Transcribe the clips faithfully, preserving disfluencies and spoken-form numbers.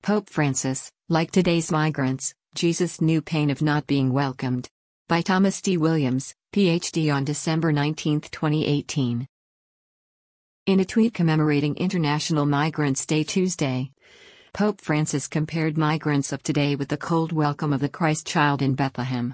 Pope Francis, like today's migrants, Jesus knew pain of not being welcomed. By Thomas D. Williams, P H D on December nineteenth, twenty eighteen. In a tweet commemorating International Migrants' Day Tuesday, Pope Francis compared migrants of today with the cold welcome of the Christ child in Bethlehem.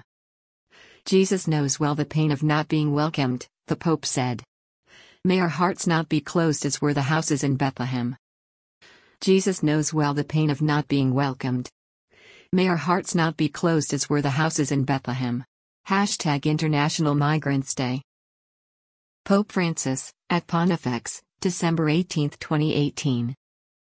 Jesus knows well the pain of not being welcomed, the Pope said. May our hearts not be closed as were the houses in Bethlehem. Jesus knows well the pain of not being welcomed. May our hearts not be closed as were the houses in Bethlehem. Hashtag International Migrants' Day. Pope Francis, at Pontifex, December eighteenth, twenty eighteen.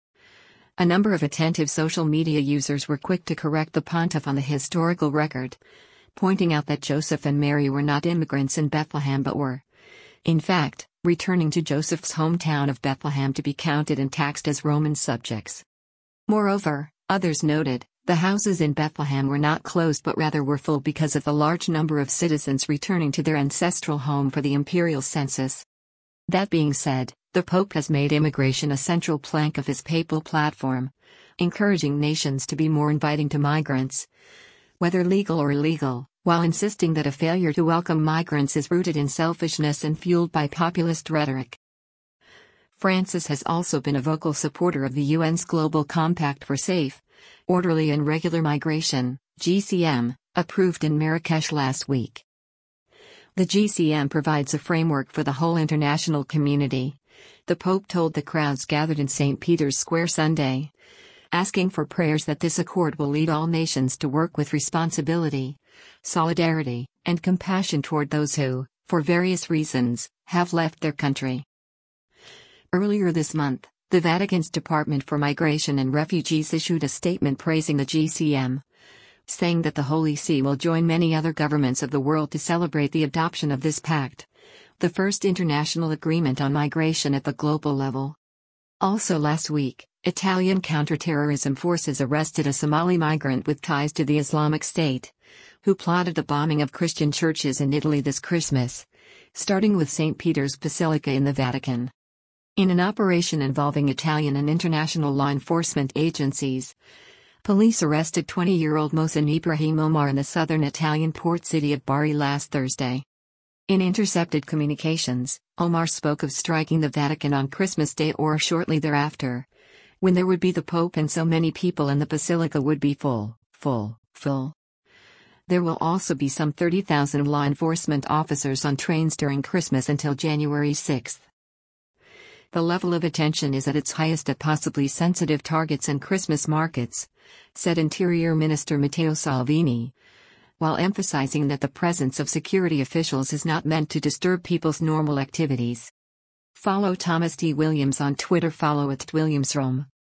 A number of attentive social media users were quick to correct the pontiff on the historical record, pointing out that Joseph and Mary were not immigrants in Bethlehem but were, in fact, returning to Joseph's hometown of Bethlehem to be counted and taxed as Roman subjects. Moreover, others noted, the houses in Bethlehem were not closed but rather were full because of the large number of citizens returning to their ancestral home for the imperial census. That being said, the Pope has made immigration a central plank of his papal platform, encouraging nations to be more inviting to migrants, whether legal or illegal, while insisting that a failure to welcome migrants is rooted in selfishness and fueled by populist rhetoric. Francis has also been a vocal supporter of the U N's Global Compact for Safe, Orderly and Regular Migration, G C M, approved in Marrakesh last week. The G C M provides a framework for the whole international community, the Pope told the crowds gathered in Saint Peter's Square Sunday, asking for prayers that this accord will lead all nations to work with responsibility, solidarity, and compassion toward those who, for various reasons, have left their country. Earlier this month, the Vatican's Department for Migration and Refugees issued a statement praising the G C M, saying that the Holy See will join many other governments of the world to celebrate the adoption of this pact, the first international agreement on migration at the global level. Also last week, Italian counterterrorism forces arrested a Somali migrant with ties to the Islamic State, who plotted the bombing of Christian churches in Italy this Christmas, starting with Saint Peter's Basilica in the Vatican. In an operation involving Italian and international law enforcement agencies, police arrested twenty-year-old Mohsen Ibrahim Omar in the southern Italian port city of Bari last Thursday. In intercepted communications, Omar spoke of striking the Vatican on Christmas Day or shortly thereafter, when there would be the Pope and so many people and the Basilica would be full, full, full. There will also be some thirty thousand law enforcement officers on trains during Christmas until January sixth. The level of attention is at its highest at possibly sensitive targets and Christmas markets, said Interior Minister Matteo Salvini, while emphasizing that the presence of security officials is not meant to disturb people's normal activities. Follow Thomas D. Williams on Twitter. Follow at WilliamsRome.